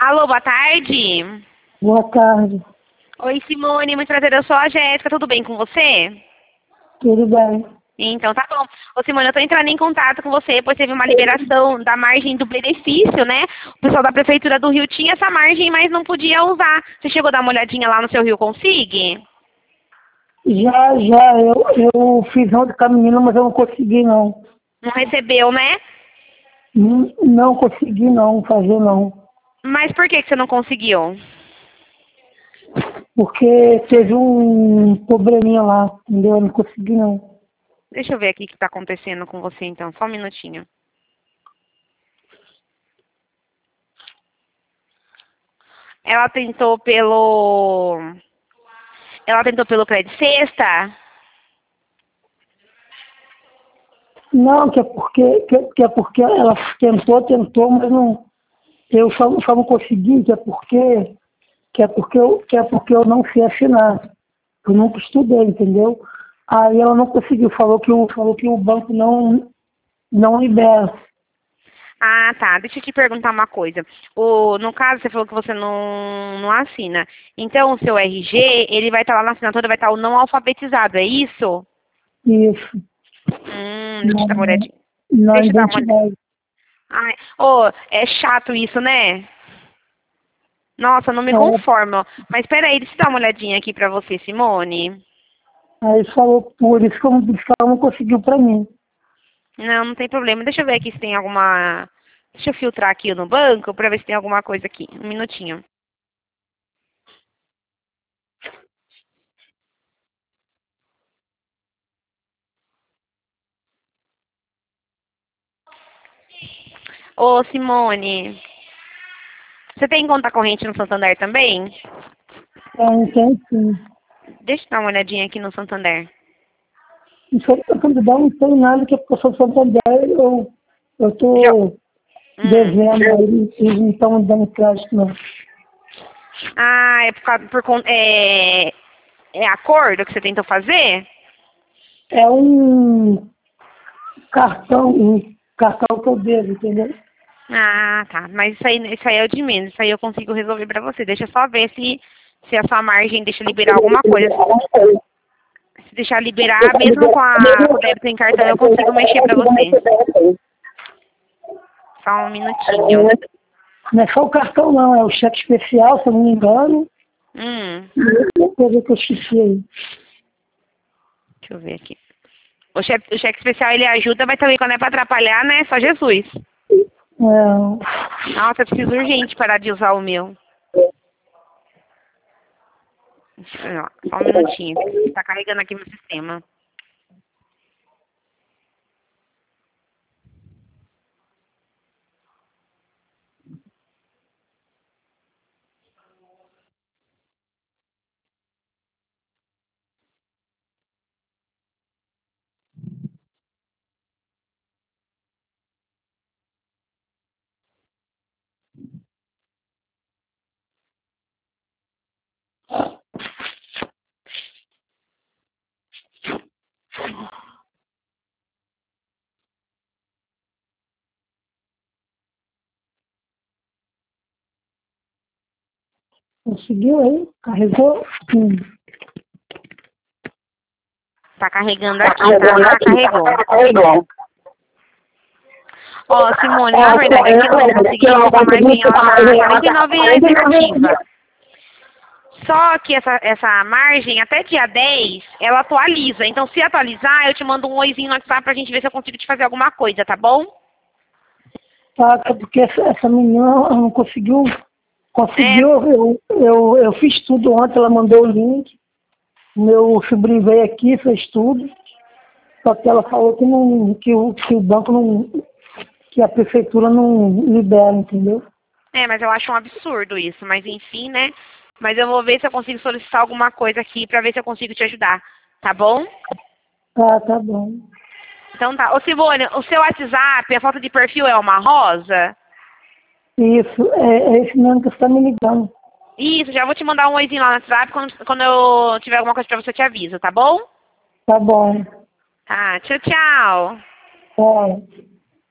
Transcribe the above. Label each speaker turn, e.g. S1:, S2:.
S1: Alô, boa tarde.
S2: Boa tarde.
S1: Oi, Simone, muito prazer, eu sou a Jéssica, tudo bem com você?
S2: Tudo bem?
S1: Então, tá bom. Ô, Simone, eu tô entrando em contato com você, pois teve uma liberação da margem do benefício, né? O pessoal da Prefeitura do Rio tinha essa margem, mas não podia usar. Você chegou a dar uma olhadinha lá no seu Rio Consig?
S2: Já, eu fiz ontem com a menina, mas eu não consegui não.
S1: Não recebeu, né?
S2: Não consegui não fazer não.
S1: Mas por que você não conseguiu?
S2: Porque teve um probleminha lá, entendeu? Eu não consegui não.
S1: Deixa eu ver aqui o que tá acontecendo com você, então. Só um minutinho. Ela tentou pelo... Ela tentou pelo Credit Sexta?
S2: Não, que é porque ela tentou, mas não. Eu só não consegui, que é porque eu não sei assinar. Eu nunca estudei, entendeu? Aí ela não conseguiu, falou que o banco não libera.
S1: Ah, tá. Deixa eu te perguntar uma coisa. No caso, você falou que você não assina. Então, o seu RG, ele vai estar lá na assinatura, vai estar o não alfabetizado, é isso?
S2: Isso.
S1: Deixa eu dar uma
S2: Na,
S1: olhadinha.
S2: na
S1: Deixa eu dar uma olhadinha.
S2: identidade.
S1: Ai, oh, é chato isso, né? Nossa, não me
S2: É,
S1: conformo. Mas peraí, deixa eu dar uma olhadinha aqui pra você, Simone.
S2: aí falou, por isso que ela não conseguiu para mim.
S1: Não, não tem problema. Deixa eu ver aqui se tem alguma... Deixa eu filtrar aqui no banco pra ver se tem alguma coisa aqui. Um minutinho. Ô, Simone, você tem conta corrente no Santander também?
S2: Tem sim.
S1: Deixa eu dar uma olhadinha aqui no Santander.
S2: E sobre o candidato não tem nada que eu sou Santander, eu
S1: Já...
S2: estou
S1: Hum.
S2: devendo, eles não estão dando crédito não.
S1: Ah, é por causa... É acordo que você tentou fazer?
S2: É um cartão que eu devo, entendeu?
S1: Ah, tá. Mas isso aí é o de menos. Isso aí eu consigo resolver pra você. Deixa eu só ver se a sua margem deixa liberar alguma coisa. Se deixar liberar, mesmo com o débito em cartão, eu consigo mexer pra você. Só um minutinho.
S2: Não é só o cartão não, é o cheque especial, se eu não me engano.
S1: Hum,
S2: E outra coisa que eu esqueci aí.
S1: deixa eu ver aqui. O cheque especial, ele ajuda, mas também quando é pra atrapalhar, né? Só Jesus.
S2: É,
S1: Nossa, eu preciso urgente parar de usar o meu. Só um minutinho. Tá carregando aqui meu sistema.
S2: conseguiu aí? Carregou?
S1: Tá carregando aqui, tá? Ah, carregou. Ó, Simone, na verdade, aqui no Rio Consegui, a sua margem, ela tá R$ 49,00 negativa. Só que essa margem, até dia 10 ela atualiza. Então, se atualizar, eu te mando um oizinho no WhatsApp pra gente ver se eu consigo te fazer alguma coisa, tá bom?
S2: Tá, porque essa menina não conseguiu.
S1: É,
S2: Conseguiu, eu fiz tudo ontem, ela mandou o link. Meu sobrinho veio aqui, fez tudo. Só que ela falou que, não, que o banco não. Que a prefeitura não libera, entendeu?
S1: mas eu acho um absurdo isso. Mas enfim, né? Mas eu vou ver se eu consigo solicitar alguma coisa aqui pra ver se eu consigo te ajudar. Tá bom?
S2: Tá bom.
S1: Então tá. Ô, Simone, o seu WhatsApp, a foto de perfil é uma rosa?
S2: Isso, é esse mesmo que você está me ligando.
S1: Isso, já vou te mandar um oizinho lá no WhatsApp. Quando eu tiver alguma coisa pra você, eu te aviso, tá bom?
S2: Tá bom.
S1: Tá, tchau, tchau.
S2: Tá.